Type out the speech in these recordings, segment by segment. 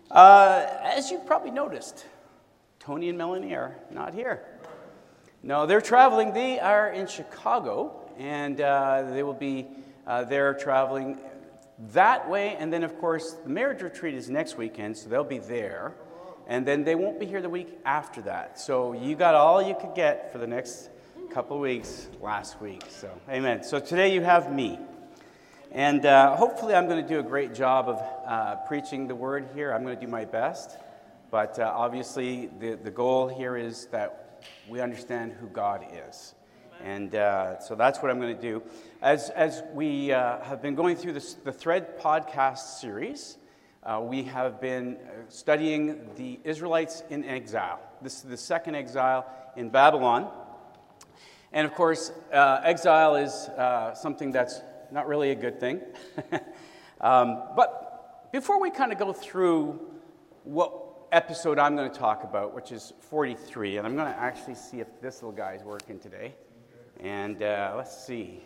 As you've probably noticed, Tony and Melanie are not here. No, they're traveling. They are in Chicago, and they will be there traveling that way. And then, of course, the marriage retreat is next weekend, so they'll be there. And then they won't be here the week after that. So you got all you could get for the next couple of weeks last week. So, amen. So today you have me. And hopefully I'm going to do a great job of preaching the word here. I'm going to do my best. But obviously the goal here is that we understand who God is. And so that's what I'm going to do. As we have been going through the Thread podcast series, we have been studying the Israelites in exile. This is the second exile in Babylon. And of course, exile is something that's not really a good thing. But before we kind of go through what episode I'm going to talk about, which is 43, and I'm going to actually see if this little guy is working today. And let's see.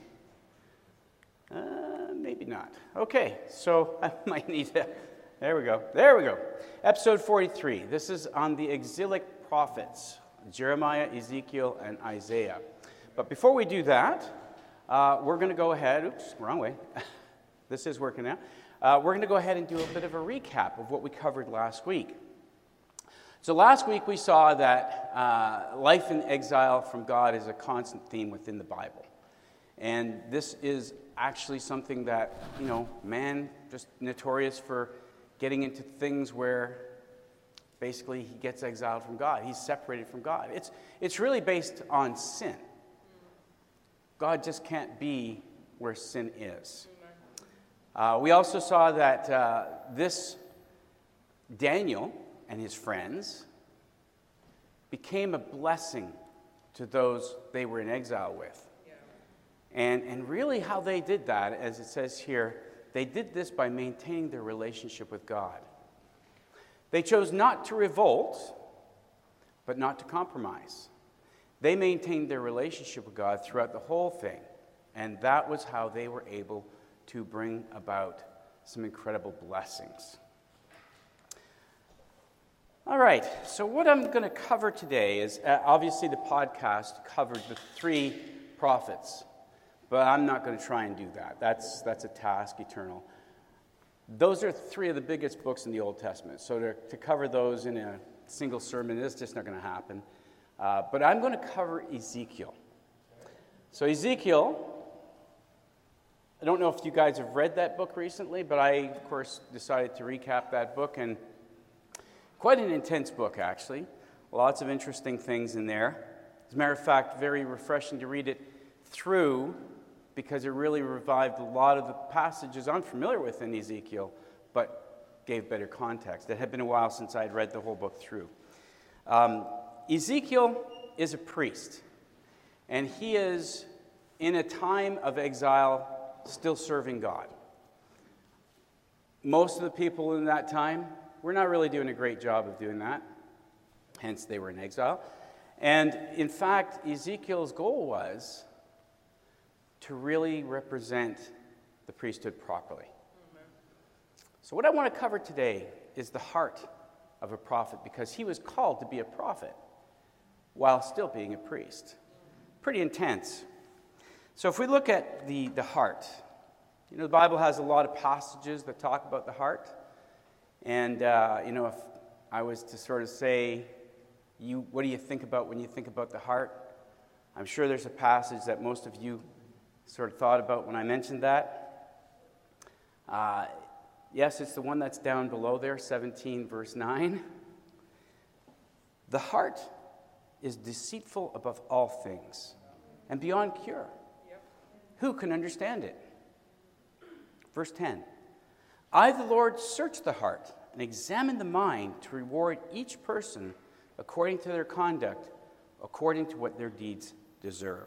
Maybe not. Okay, so I might need to... There we go. Episode 43. This is on the exilic prophets, Jeremiah, Ezekiel, and Isaiah. But before we do that, we're going to go ahead... Oops, wrong way. This is working now. We're going to go ahead and do a bit of a recap of what we covered last week. So last week we saw that life in exile from God is a constant theme within the Bible. And this is actually something that, man just notorious for getting into things where basically he gets exiled from God. He's separated from God. It's really based on sin. God just can't be where sin is. We also saw that this Daniel and his friends became a blessing to those they were in exile with. And really how they did that, as it says here, they did this by maintaining their relationship with God. They chose not to revolt, but not to compromise. They maintained their relationship with God throughout the whole thing, and that was how they were able to bring about some incredible blessings. All right, so what I'm going to cover today is, obviously the podcast covered the 3 prophets, but I'm not going to try and do that. That's a task eternal. Those are 3 of the biggest books in the Old Testament, so to cover those in a single sermon is just not going to happen. But I'm going to cover Ezekiel. So Ezekiel, I don't know if you guys have read that book recently, but I, of course, decided to recap that book, and quite an intense book, actually. Lots of interesting things in there. As a matter of fact, very refreshing to read it through because it really revived a lot of the passages I'm familiar with in Ezekiel, but gave better context. It had been a while since I had read the whole book through. Ezekiel is a priest, and he is, in a time of exile, still serving God. Most of the people in that time were not really doing a great job of doing that, hence they were in exile. And in fact, Ezekiel's goal was to really represent the priesthood properly. Amen. So what I want to cover today is the heart of a prophet, because he was called to be a prophet while still being a priest. Pretty intense. So if we look at the heart, the Bible has a lot of passages that talk about the heart. And, if I was to sort of say, what do you think about when you think about the heart? I'm sure there's a passage that most of you sort of thought about when I mentioned that. Yes, it's the one that's down below there, 17 verse 9. The heart is deceitful above all things and beyond cure. Yep. Who can understand it? Verse 10. I, the Lord, search the heart and examine the mind to reward each person according to their conduct, according to what their deeds deserve.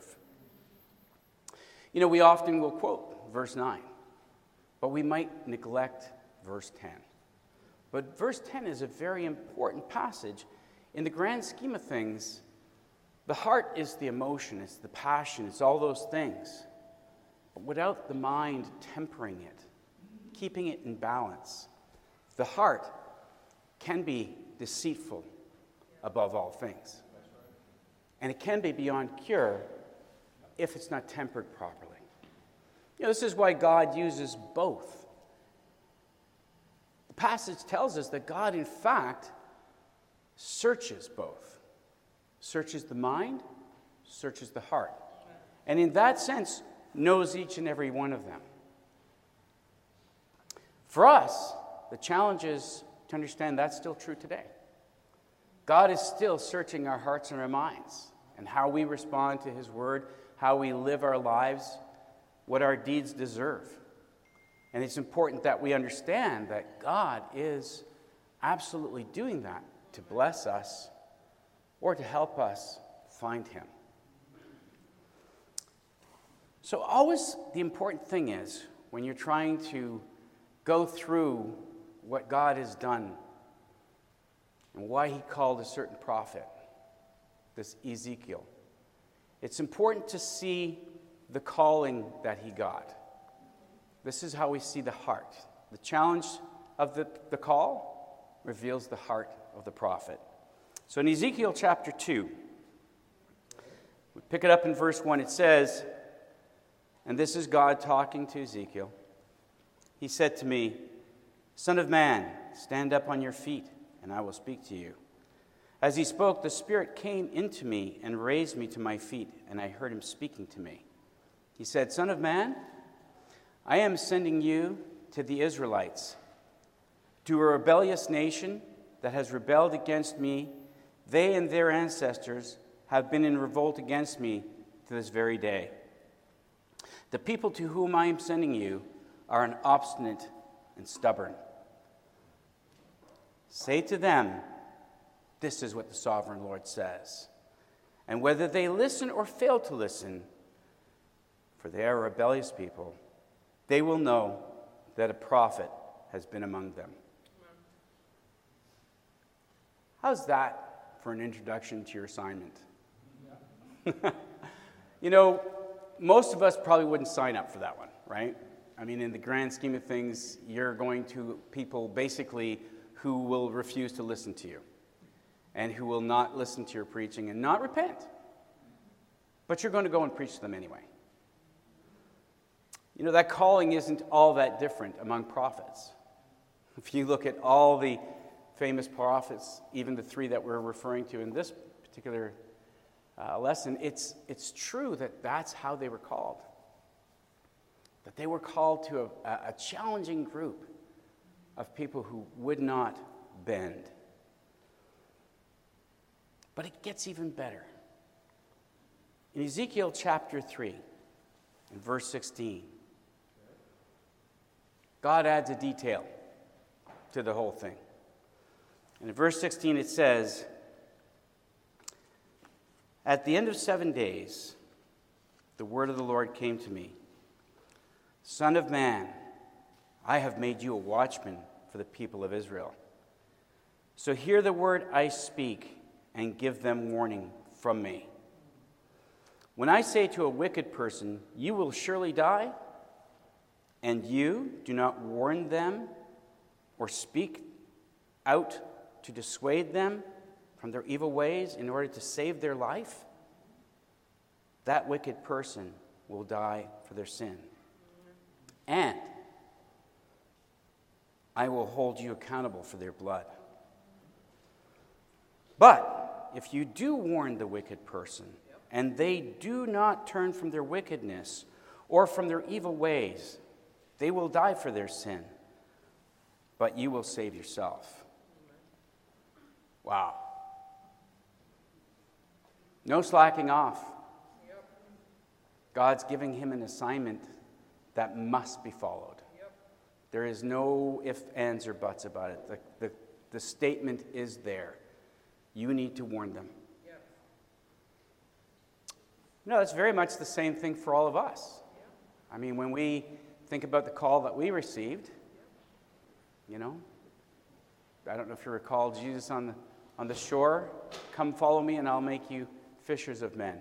We often will quote verse 9, but we might neglect verse 10. But verse 10 is a very important passage. In the grand scheme of things, the heart is the emotion, it's the passion, it's all those things. But without the mind tempering it, keeping it in balance, the heart can be deceitful above all things. And it can be beyond cure if it's not tempered properly. This is why God uses both. The passage tells us that God, in fact, searches both. Searches the mind, searches the heart. And in that sense, knows each and every one of them. For us, the challenge is to understand that's still true today. God is still searching our hearts and our minds, and how we respond to his word, how we live our lives, what our deeds deserve. And it's important that we understand that God is absolutely doing that to bless us or to help us find him. So always the important thing is, when you're trying to go through what God has done and why he called a certain prophet, this Ezekiel, it's important to see the calling that he got. This is how we see the heart. The challenge of the call reveals the heart of the prophet. So in Ezekiel chapter 2, we pick it up in verse 1. It says, and this is God talking to Ezekiel. He said to me, "Son of man, stand up on your feet, and I will speak to you." As he spoke, the Spirit came into me and raised me to my feet, and I heard him speaking to me. He said, "Son of man, I am sending you to the Israelites, to a rebellious nation that has rebelled against me. They and their ancestors have been in revolt against me to this very day. The people to whom I am sending you are an obstinate and stubborn. Say to them, this is what the sovereign Lord says. And whether they listen or fail to listen, for they are rebellious people, they will know that a prophet has been among them." How's that for an introduction to your assignment? Most of us probably wouldn't sign up for that one, right? I mean, in the grand scheme of things, you're going to people basically who will refuse to listen to you and who will not listen to your preaching and not repent. But you're going to go and preach to them anyway. That calling isn't all that different among prophets. If you look at all the famous prophets, even the three that we're referring to in this particular lesson, it's true that that's how they were called. That they were called to a challenging group of people who would not bend. But it gets even better. In Ezekiel chapter 3, in verse 16, God adds a detail to the whole thing. And in verse 16 it says, "At the end of 7 days, the word of the Lord came to me. Son of man, I have made you a watchman for the people of Israel. So hear the word I speak and give them warning from me. When I say to a wicked person, 'You will surely die,' and you do not warn them or speak out to dissuade them from their evil ways in order to save their life, that wicked person will die for their sin. And I will hold you accountable for their blood. But if you do warn the wicked person, and they do not turn from their wickedness or from their evil ways, they will die for their sin, but you will save yourself." Wow. No slacking off. God's giving him an assignment that must be followed. There is no ifs, ands, or buts about it. The statement is there. You need to warn them. It's very much the same thing for all of us. I mean, when we think about the call that we received, I don't know if you recall Jesus on the shore, "Come follow me and I'll make you fishers of men."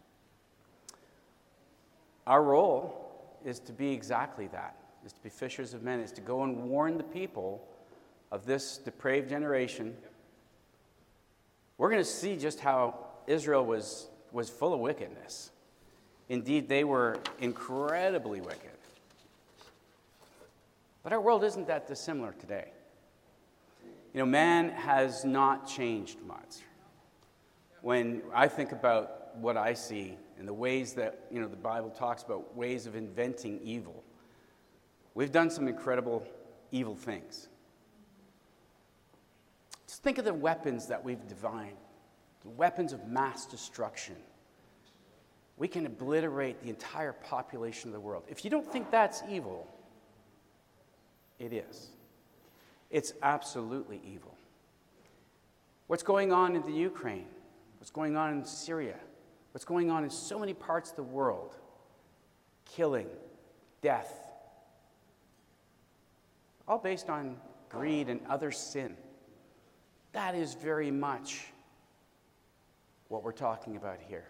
Our role is to be exactly that, is to be fishers of men, is to go and warn the people of this depraved generation, we're going to see just how Israel was full of wickedness. Indeed, they were incredibly wicked. But our world isn't that dissimilar today. Man has not changed much. When I think about what I see and the ways that, the Bible talks about ways of inventing evil, we've done some incredible evil things. Just think of the weapons that we've designed, the weapons of mass destruction. We can obliterate the entire population of the world. If you don't think that's evil, it is. It's absolutely evil. What's going on in the Ukraine? What's going on in Syria? What's going on in so many parts of the world? Killing, death, all based on greed and other sin. That is very much what we're talking about here.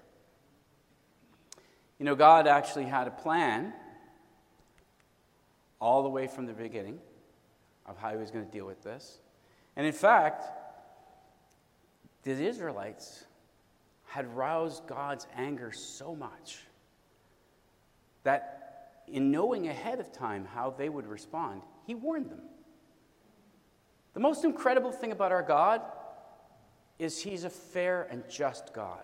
God actually had a plan all the way from the beginning of how he was going to deal with this. And in fact, the Israelites had roused God's anger so much that in knowing ahead of time how they would respond, he warned them. The most incredible thing about our God is he's a fair and just God.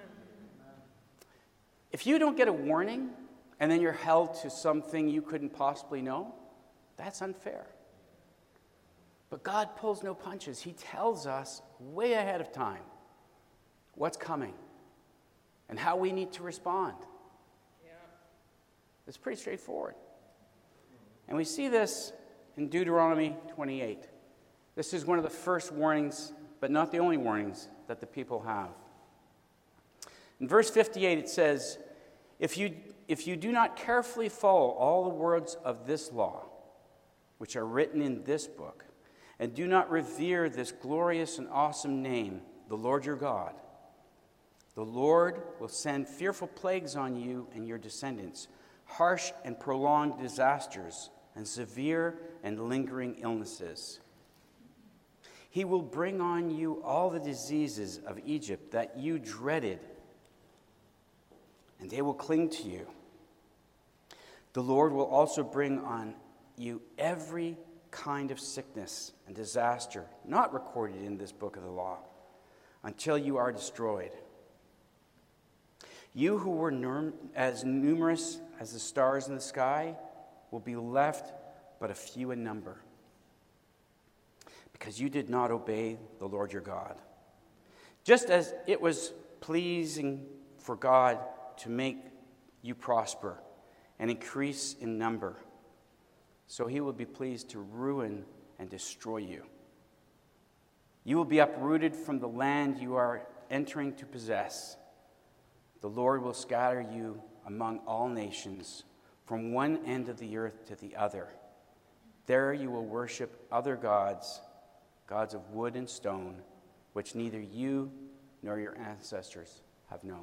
If you don't get a warning and then you're held to something you couldn't possibly know, that's unfair. But God pulls no punches. He tells us way ahead of time what's coming and how we need to respond. Yeah. It's pretty straightforward. And we see this in Deuteronomy 28. This is one of the first warnings, but not the only warnings, that the people have. In verse 58 it says, if you do not carefully follow all the words of this law, which are written in this book, and do not revere this glorious and awesome name, the Lord your God, the Lord will send fearful plagues on you and your descendants, harsh and prolonged disasters, and severe and lingering illnesses. He will bring on you all the diseases of Egypt that you dreaded, and they will cling to you. The Lord will also bring on you every kind of sickness and disaster not recorded in this book of the law, until you are destroyed. You who were as numerous as the stars in the sky will be left but a few in number, because you did not obey the Lord your God. Just as it was pleasing for God to make you prosper and increase in number, so he will be pleased to ruin and destroy you. You will be uprooted from the land you are entering to possess. The Lord will scatter you among all nations, from one end of the earth to the other. There you will worship other gods, gods of wood and stone, which neither you nor your ancestors have known.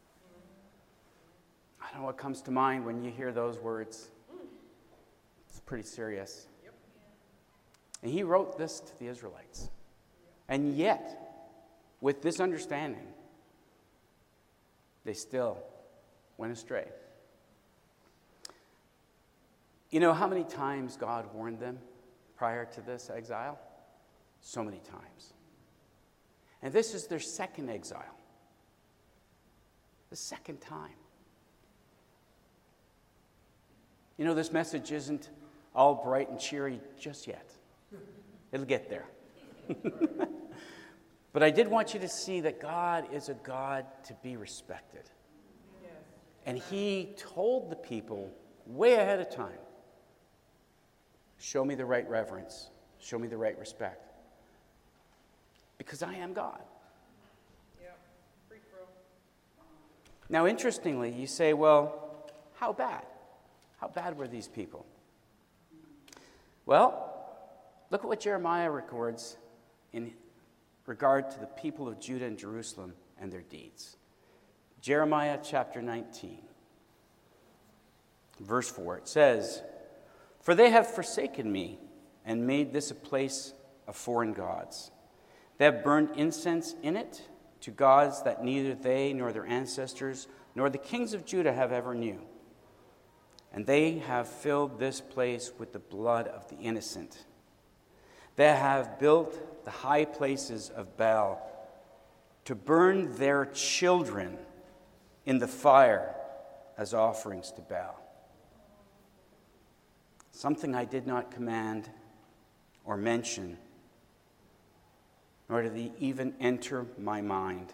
I don't know what comes to mind when you hear those words. It's pretty serious. Yep. And he wrote this to the Israelites. And yet, with this understanding, they still went astray. You know how many times God warned them prior to this exile? So many times. And this is their second exile. The second time. This message isn't all bright and cheery just yet. It'll get there. But I did want you to see that God is a God to be respected. Yes. And he told the people way ahead of time, show me the right reverence, show me the right respect, because I am God. Yeah. Freak, bro. Now, interestingly, you say, well, how bad? How bad were these people? Well, look at what Jeremiah records in regard to the people of Judah and Jerusalem and their deeds. Jeremiah chapter 19, verse 4, it says, "For they have forsaken me and made this a place of foreign gods. They have burned incense in it to gods that neither they nor their ancestors nor the kings of Judah have ever knew. And they have filled this place with the blood of the innocent. They have built the high places of Baal to burn their children in the fire as offerings to Baal. Something I did not command or mention, nor did they even enter my mind.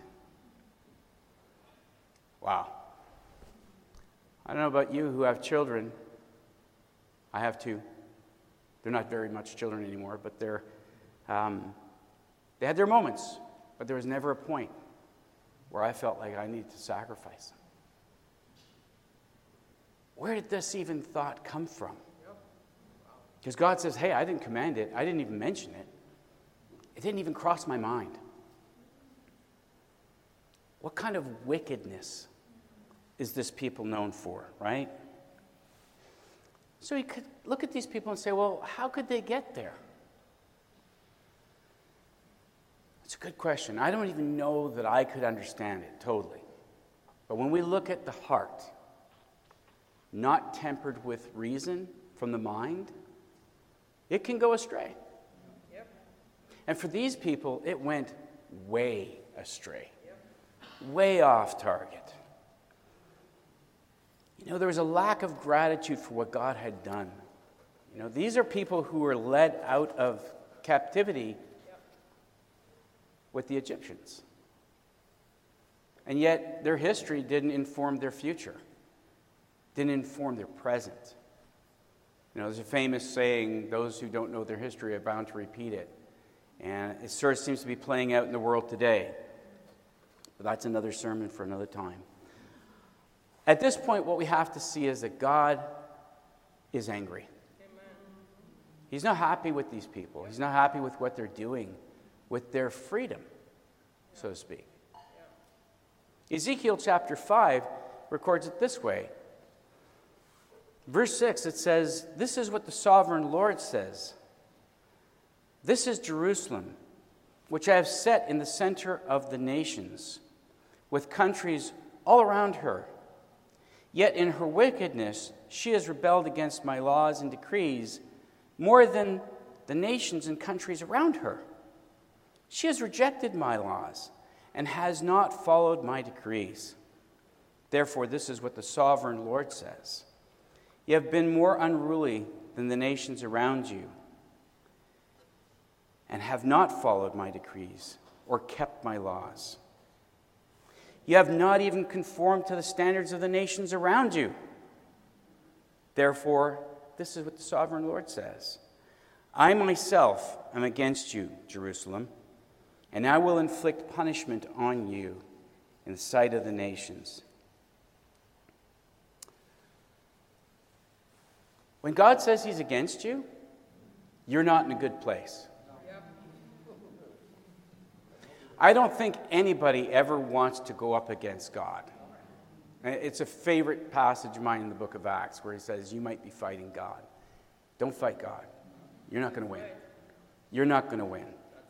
Wow. I don't know about you who have children. I have two. They're not very much children anymore, but they had their moments, but there was never a point where I felt like I needed to sacrifice them. Where did this even thought come from? Because God says, hey, I didn't command it. I didn't even mention it. It didn't even cross my mind. What kind of wickedness is this people known for, right? So you could look at these people and say, well, how could they get there? It's a good question. I don't even know that I could understand it totally. But when we look at the heart, not tempered with reason from the mind, it can go astray. Yep. And for these people, it went way astray, way off target. You know, there was a lack of gratitude for what God had done. You know, these are people who were led out of captivity with the Egyptians. And yet, their history didn't inform their future, didn't inform their present. You know, there's a famous saying, those who don't know their history are bound to repeat it. And it sort of seems to be playing out in the world today. But that's another sermon for another time. At this point, what we have to see is that God is angry. Amen. He's not happy with these people. He's not happy with what they're doing, with their freedom, so to speak. Ezekiel chapter 5 records it this way. Verse 6, it says, "This is what the sovereign Lord says. This is Jerusalem, which I have set in the center of the nations, with countries all around her. Yet in her wickedness she has rebelled against my laws and decrees more than the nations and countries around her. She has rejected my laws and has not followed my decrees. Therefore, this is what the sovereign Lord says. You have been more unruly than the nations around you and have not followed my decrees or kept my laws. You have not even conformed to the standards of the nations around you. Therefore, this is what the sovereign Lord says. I myself am against you, Jerusalem, and I will inflict punishment on you in the sight of the nations." When God says he's against you, you're not in a good place. I don't think anybody ever wants to go up against God. It's a favorite passage of mine in the book of Acts where he says, you might be fighting God. Don't fight God. You're not going to win. You're not going to win.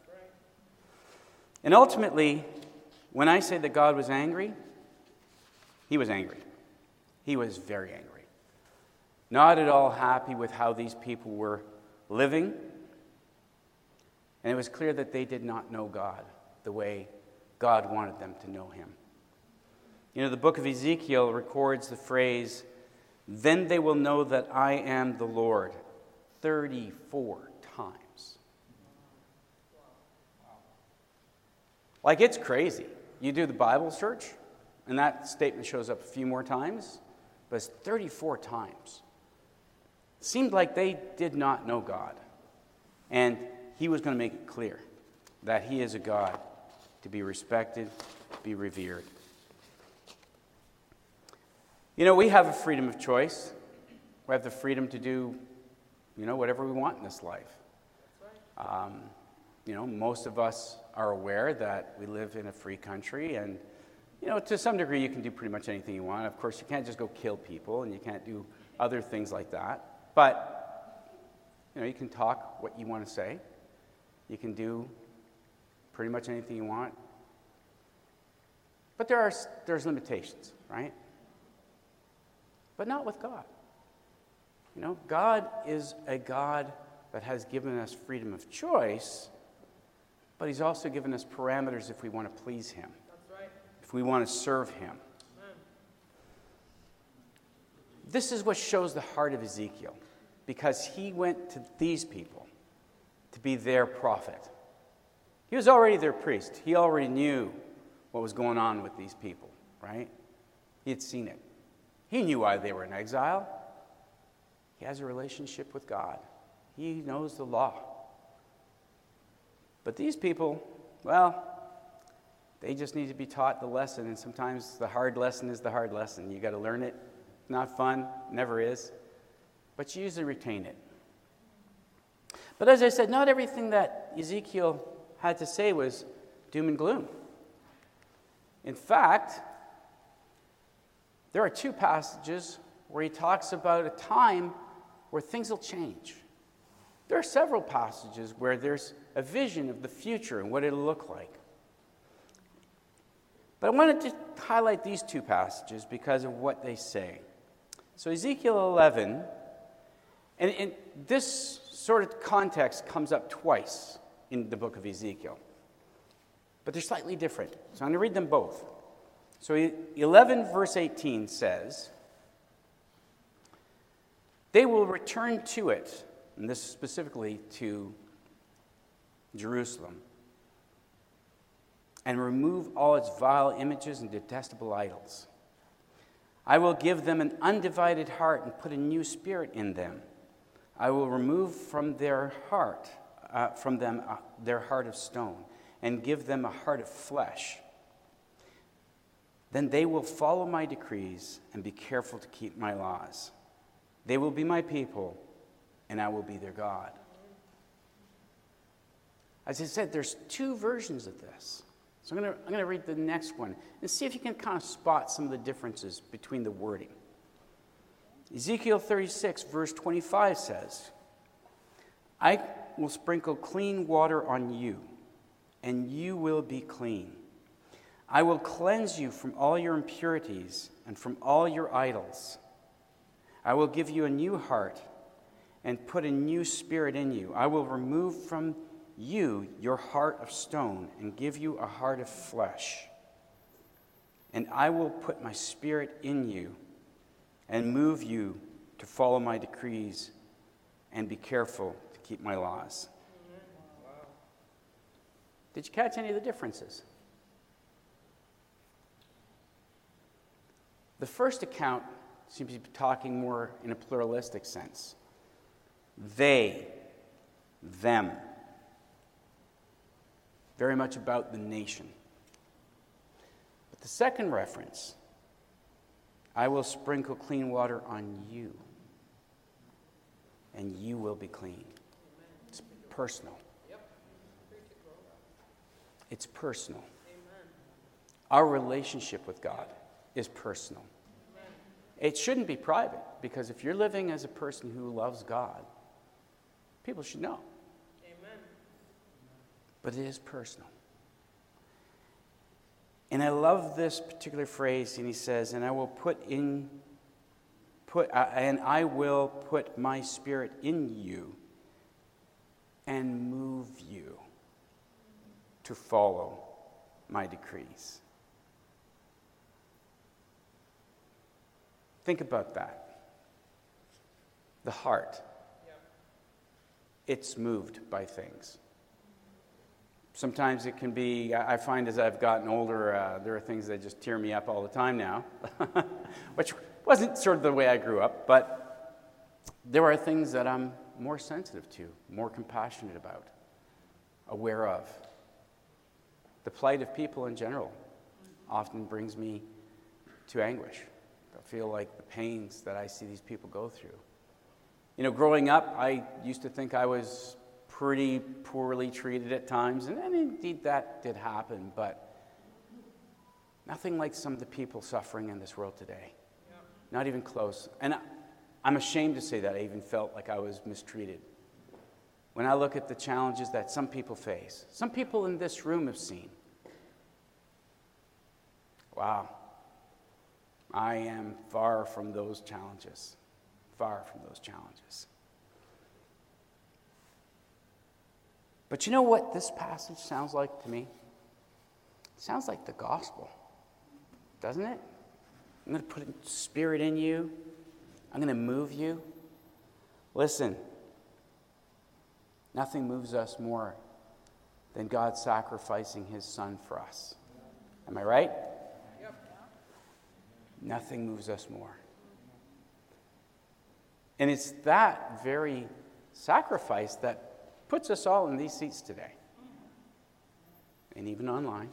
And ultimately, when I say that God was angry, he was angry. He was very angry. Not at all happy with how these people were living. And it was clear that they did not know God the way God wanted them to know him. You know, the book of Ezekiel records the phrase, "Then they will know that I am the Lord," 34 times. Like, it's crazy. You do the Bible search, and that statement shows up a few more times, but it's 34 times. It seemed like they did not know God. And he was going to make it clear that he is a God to be respected, be revered. You know, we have a freedom of choice. We have the freedom to do, whatever we want in this life. Most of us are aware that we live in a free country, and, to some degree you can do pretty much anything you want. Of course, you can't just go kill people, and you can't do other things like that. But, you can talk what you want to say. You can do pretty much anything you want. But there's limitations, right? But not with God. You know, God is a God that has given us freedom of choice, but he's also given us parameters if we want to please him. That's right. If we want to serve him. Amen. This is what shows the heart of Ezekiel, because he went to these people to be their prophet. He was already their priest. He already knew what was going on with these people, right? He had seen it. He knew why they were in exile. He has a relationship with God. He knows the law. But these people, well, they just need to be taught the lesson, and sometimes the hard lesson is the hard lesson. You got to learn it. Not fun, never is, but you usually retain it. But as I said, not everything that Ezekiel had to say was doom and gloom. In fact, there are two passages where he talks about a time where things will change. There are several passages where there's a vision of the future and what it'll look like. But I wanted to highlight these two passages because of what they say. So Ezekiel 11, and this sort of context comes up twice in the book of Ezekiel. But they're slightly different. So I'm going to read them both. So 11 verse 18 says, "They will return to it," and this specifically to Jerusalem, "and remove all its vile images and detestable idols. I will give them an undivided heart and put a new spirit in them. I will remove from their heart, their heart of stone, and give them a heart of flesh. Then they will follow my decrees and be careful to keep my laws. They will be my people, and I will be their God." As I said, there's two versions of this. So I'm going to read the next one and see if you can kind of spot some of the differences between the wording. Ezekiel 36, verse 25 says, "I will sprinkle clean water on you, and you will be clean. I will cleanse you from all your impurities and from all your idols. I will give you a new heart and put a new spirit in you. I will remove from you your heart of stone and give you a heart of flesh. And I will put my spirit in you and move you to follow my decrees and be careful to keep my laws." Wow. Did you catch any of the differences? The first account seems to be talking more in a pluralistic sense. They, them. Very much about the nation. But the second reference, "I will sprinkle clean water on you, and you will be clean." It's personal. It's personal. Our relationship with God is personal. It shouldn't be private, because if you're living as a person who loves God, people should know. But it is personal. And I love this particular phrase, and he says, and I will put my spirit in you and move you to follow my decrees. Think about that. The heart. It's moved by things. Sometimes it can be, I find as I've gotten older, there are things that just tear me up all the time now, which wasn't sort of the way I grew up, but there are things that I'm more sensitive to, more compassionate about, aware of. The plight of people in general often brings me to anguish. I feel like the pains that I see these people go through. You know, growing up, I used to think I was pretty poorly treated at times, and indeed that did happen, but nothing like some of the people suffering in this world today. Yeah. Not even close. And I'm ashamed to say that I even felt like I was mistreated. when I look at the challenges that some people face, some people in this room have seen. Wow. I am far from those challenges. Far from those challenges. But you know what this passage sounds like to me? It sounds like the gospel, doesn't it? I'm going to put a spirit in you. I'm going to move you. Listen, nothing moves us more than God sacrificing his son for us. Am I right? Yep. Nothing moves us more. And it's that very sacrifice that puts us all in these seats today. And even online.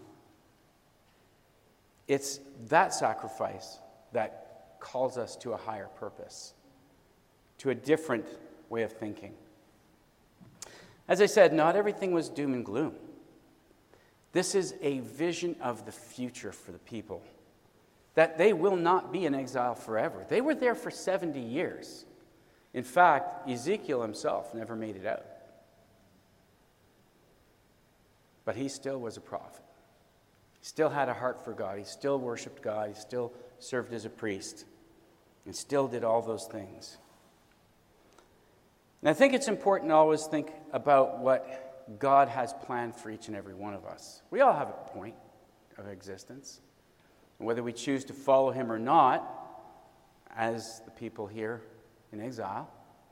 It's that sacrifice that calls us to a higher purpose, to a different way of thinking. As I said, not everything was doom and gloom. This is a vision of the future for the people, that they will not be in exile forever. They were there for 70 years. In fact, Ezekiel himself never made it out. But he still was a prophet. He still had a heart for God. He still worshiped God. He still served as a priest. And still did all those things. And I think it's important to always think about what God has planned for each and every one of us. We all have a point of existence. And whether we choose to follow him or not, as the people here in exile,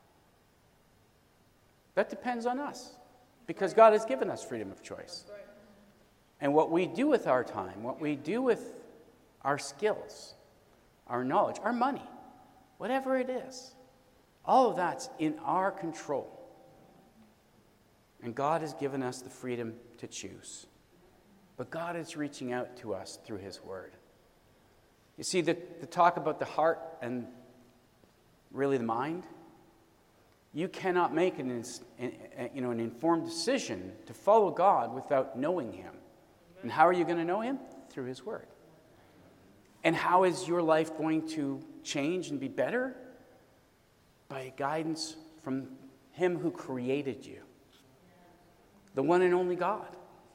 that depends on us. Because God has given us freedom of choice. And what we do with our time, what we do with our skills, our knowledge, our money, whatever it is, all of that's in our control. And God has given us the freedom to choose. But God is reaching out to us through his word. You see, the talk about the heart and really the mind, you cannot make an informed decision to follow God without knowing him. And how are you going to know him? Through his word. And how is your life going to change and be better? By guidance from him who created you. The one and only God.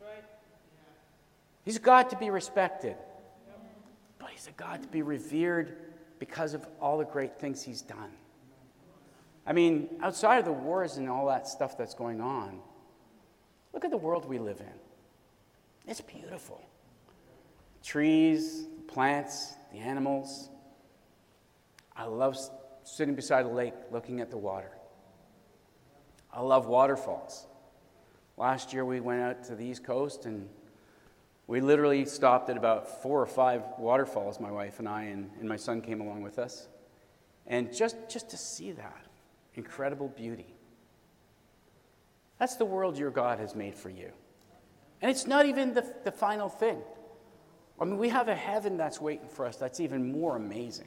He's a God to be respected. But he's a God to be revered because of all the great things he's done. I mean, outside of the wars and all that stuff that's going on, look at the world we live in. It's beautiful. Trees, plants, the animals. I love sitting beside a lake looking at the water. I love waterfalls. Last year we went out to the East Coast and we literally stopped at about 4 or 5 waterfalls, my wife and I, and my son came along with us. And just to see that incredible beauty. That's the world your God has made for you. And it's not even the final thing. I mean, we have a heaven that's waiting for us that's even more amazing.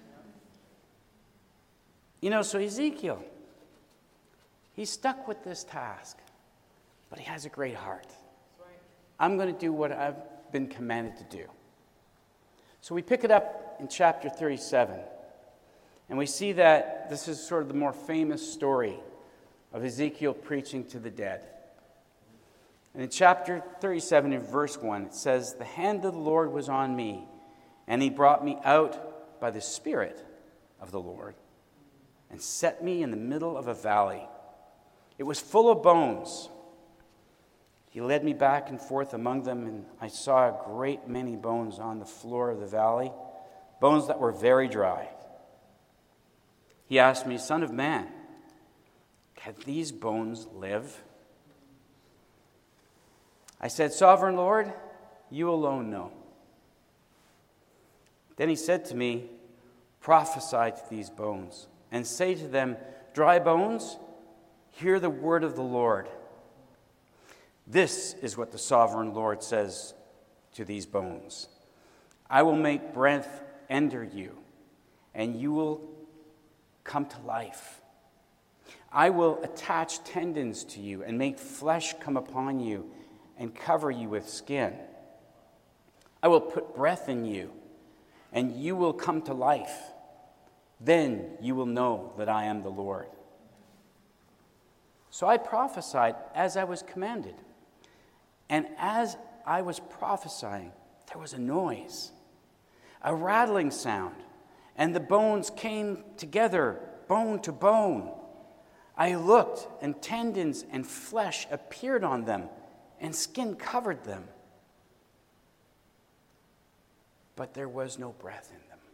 You know, so Ezekiel, he's stuck with this task, but he has a great heart. I'm going to do what I've been commanded to do. So we pick it up in chapter 37, and we see that this is sort of the more famous story of Ezekiel preaching to the dead. And in chapter 37, in verse 1, it says, "The hand of the Lord was on me, and he brought me out by the Spirit of the Lord, and set me in the middle of a valley. It was full of bones. He led me back and forth among them, and I saw a great many bones on the floor of the valley, bones that were very dry. He asked me, 'Son of man, can these bones live?' I said, 'Sovereign Lord, you alone know.' Then he said to me, 'Prophesy to these bones, and say to them, dry bones, hear the word of the Lord. This is what the sovereign Lord says to these bones. I will make breath enter you, and you will come to life. I will attach tendons to you and make flesh come upon you and cover you with skin. I will put breath in you, and you will come to life. Then you will know that I am the Lord.' So I prophesied as I was commanded. And as I was prophesying, there was a noise, a rattling sound, and the bones came together, bone to bone. I looked, and tendons and flesh appeared on them, and skin covered them. But there was no breath in them.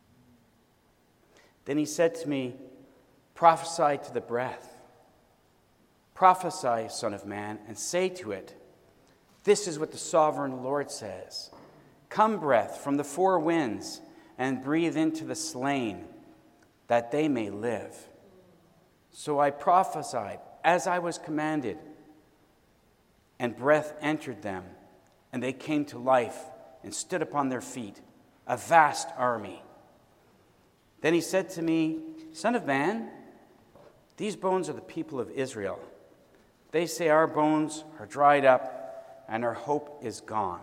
Then he said to me, prophesy to the breath. Prophesy, Son of Man, and say to it, this is what the sovereign Lord says. Come, breath, from the four winds, and breathe into the slain, that they may live. So I prophesied as I was commanded, and breath entered them, and they came to life and stood upon their feet, a vast army. Then he said to me, Son of man, these bones are the people of Israel. They say our bones are dried up, and our hope is gone.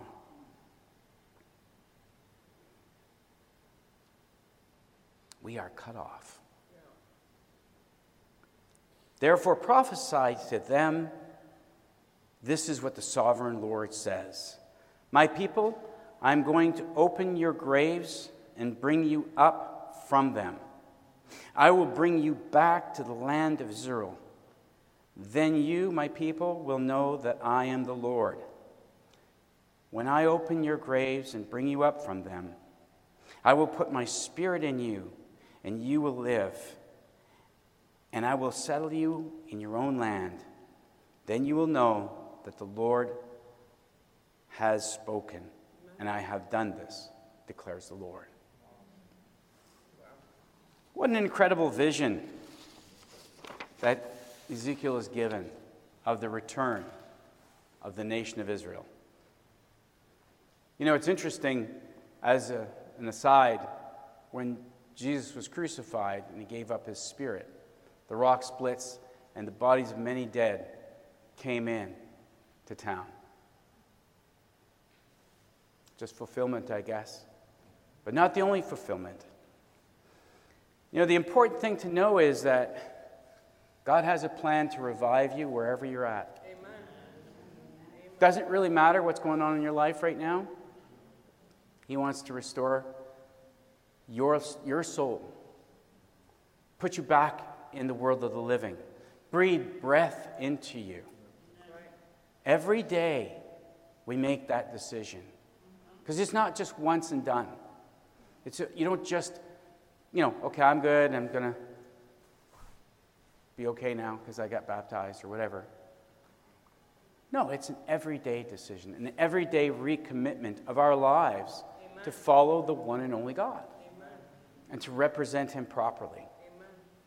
We are cut off. Therefore prophesy to them, this is what the sovereign Lord says. My people, I'm going to open your graves and bring you up from them. I will bring you back to the land of Israel. Then you, my people, will know that I am the Lord. When I open your graves and bring you up from them, I will put my spirit in you, and you will live. And I will settle you in your own land. Then you will know that the Lord has spoken, and I have done this, declares the Lord. What an incredible vision that Ezekiel is given of the return of the nation of Israel. You know, it's interesting, as an aside, when Jesus was crucified and he gave up his spirit, the rock splits and the bodies of many dead came in to town. Just fulfillment, I guess. But not the only fulfillment. You know, the important thing to know is that God has a plan to revive you wherever you're at. Amen. Doesn't really matter what's going on in your life right now. He wants to restore your soul. Put you back in the world of the living. Breathe breath into you. Every day we make that decision. Because it's not just once and done. You don't just, okay, I'm good, I'm going to be okay now because I got baptized or whatever. No, it's an everyday decision, an everyday recommitment of our lives to follow the one and only God. Amen. And to represent him properly. Amen.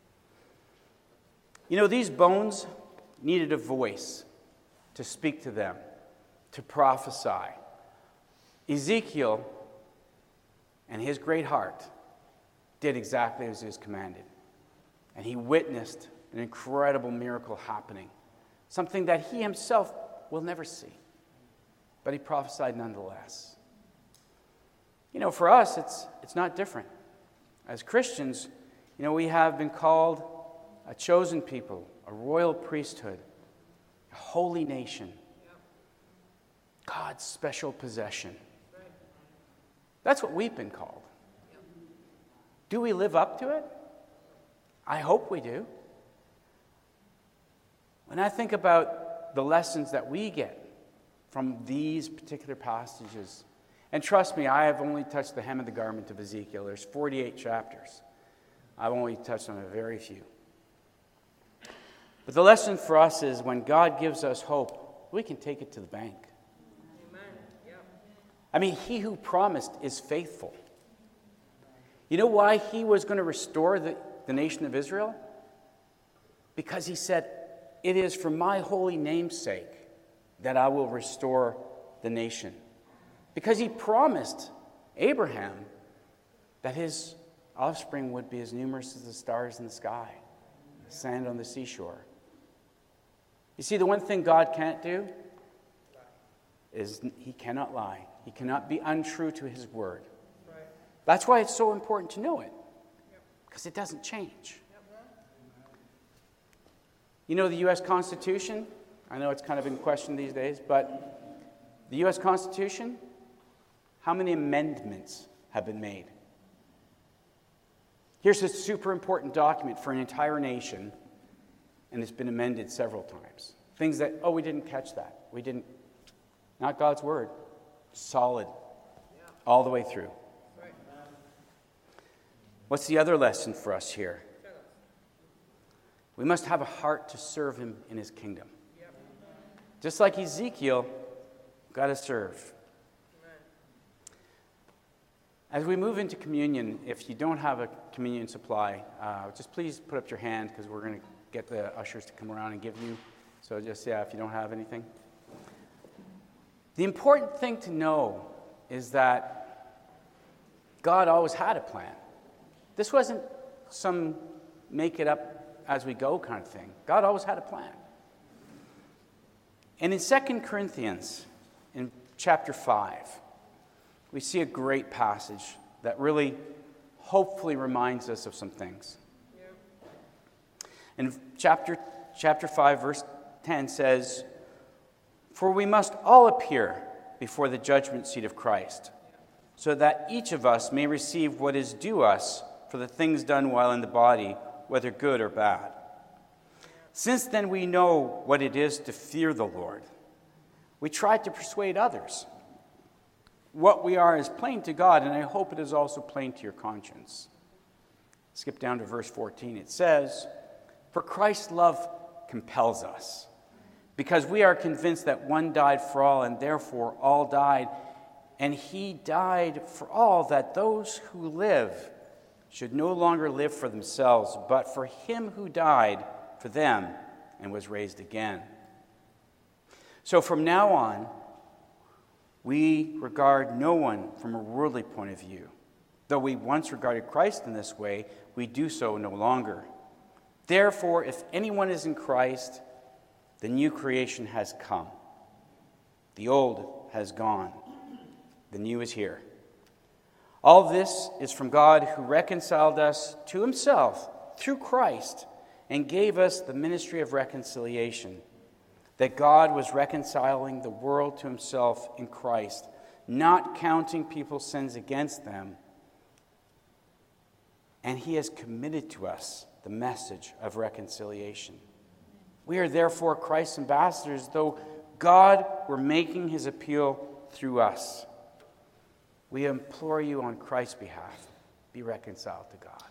You know, these bones needed a voice to speak to them, to prophesy. Ezekiel and his great heart did exactly as he was commanded. And he witnessed an incredible miracle happening, something that he himself will never see. But he prophesied nonetheless. You know, for us, it's not different. As Christians, we have been called a chosen people, a royal priesthood, a holy nation, God's special possession. That's what we've been called. Do we live up to it? I hope we do. When I think about the lessons that we get from these particular passages, and trust me, I have only touched the hem of the garment of Ezekiel. There's 48 chapters. I've only touched on a very few. But the lesson for us is when God gives us hope, we can take it to the bank. Amen. Yep. I mean, he who promised is faithful. You know why he was going to restore the nation of Israel? Because he said, it is for my holy name's sake that I will restore the nation. Because he promised Abraham that his offspring would be as numerous as the stars in the sky, the sand on the seashore. You see, the one thing God can't do is he cannot lie. He cannot be untrue to his word. That's why it's so important to know it, because it doesn't change. You know the U.S. Constitution? I know it's kind of in question these days, but the U.S. Constitution, how many amendments have been made? Here's a super important document for an entire nation, and it's been amended several times. Things that, we didn't catch that. We didn't. Not God's word. Solid. All the way through. What's the other lesson for us here? We must have a heart to serve him in his kingdom. Just like Ezekiel, got to serve. As we move into communion, if you don't have a communion supply, just please put up your hand because we're going to get the ushers to come around and give you. So just, if you don't have anything. The important thing to know is that God always had a plan. This wasn't some make it up as we go kind of thing. God always had a plan. And in 2 Corinthians, in chapter 5, we see a great passage that really hopefully reminds us of some things. And chapter 5, verse 10 says, "For we must all appear before the judgment seat of Christ, so that each of us may receive what is due us for the things done while in the body, whether good or bad. Since then we know what it is to fear the Lord. We try to persuade others. What we are is plain to God, and I hope it is also plain to your conscience." Skip down to verse 14. It says, "For Christ's love compels us, because we are convinced that one died for all, and therefore all died. And he died for all, that those who live should no longer live for themselves, but for him who died for them and was raised again. So from now on, we regard no one from a worldly point of view. Though we once regarded Christ in this way, we do so no longer. Therefore, if anyone is in Christ, the new creation has come. The old has gone. The new is here. All this is from God, who reconciled us to himself through Christ and gave us the ministry of reconciliation, that God was reconciling the world to himself in Christ, not counting people's sins against them, and he has committed to us the message of reconciliation. We are therefore Christ's ambassadors, though God were making his appeal through us. We implore you on Christ's behalf, be reconciled to God."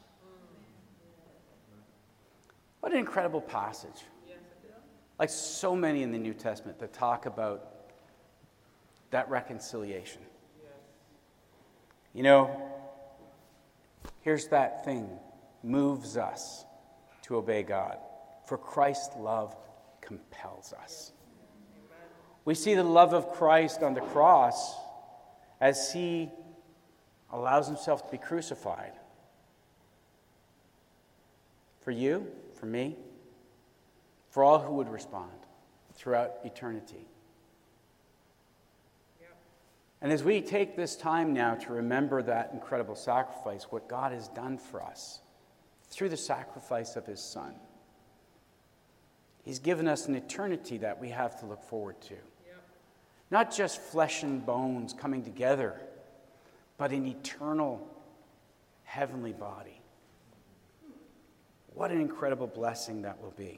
What an incredible passage. Like so many in the New Testament that talk about that reconciliation. You know, here's that thing moves us to obey God. For Christ's love compels us. We see the love of Christ on the cross as he allows himself to be crucified. For you, for me, for all who would respond throughout eternity. And as we take this time now to remember that incredible sacrifice, what God has done for us through the sacrifice of his Son, he's given us an eternity that we have to look forward to. Not just flesh and bones coming together, but an eternal heavenly body. What an incredible blessing that will be.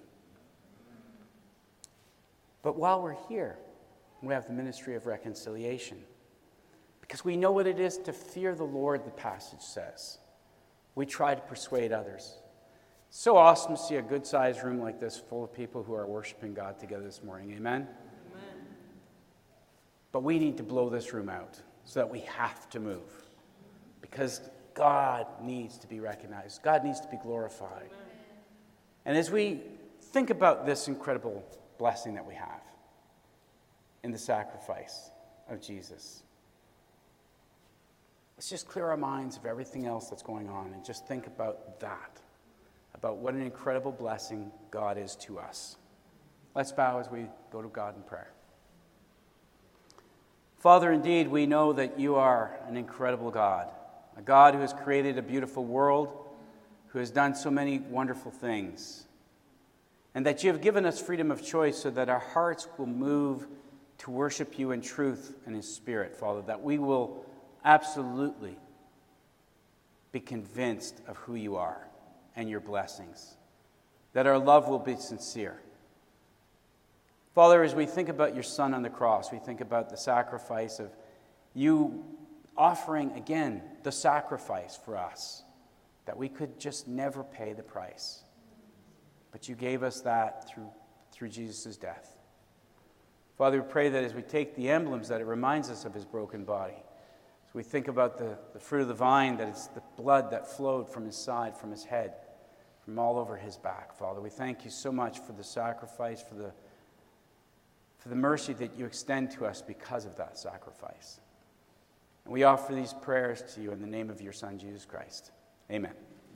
But while we're here, we have the ministry of reconciliation. Because we know what it is to fear the Lord, the passage says. We try to persuade others. So awesome to see a good-sized room like this full of people who are worshiping God together this morning. Amen? Amen. But we need to blow this room out so that we have to move. Because God needs to be recognized. God needs to be glorified. Amen. And as we think about this incredible blessing that we have in the sacrifice of Jesus, let's just clear our minds of everything else that's going on and just think about that, about what an incredible blessing God is to us. Let's bow as we go to God in prayer. Father, indeed, we know that you are an incredible God, a God who has created a beautiful world, who has done so many wonderful things. and that you have given us freedom of choice so that our hearts will move to worship you in truth and in spirit, Father, that we will absolutely be convinced of who you are and your blessings, that our love will be sincere. Father, as we think about your Son on the cross, we think about the sacrifice of you offering again the sacrifice for us, that we could just never pay the price. But you gave us that through Jesus' death. Father, we pray that as we take the emblems, that it reminds us of his broken body. As we think about the fruit of the vine, that it's the blood that flowed from his side, from his head, from all over his back. Father, we thank you so much for the sacrifice, for the mercy that you extend to us because of that sacrifice. And we offer these prayers to you in the name of your Son, Jesus Christ. Amen.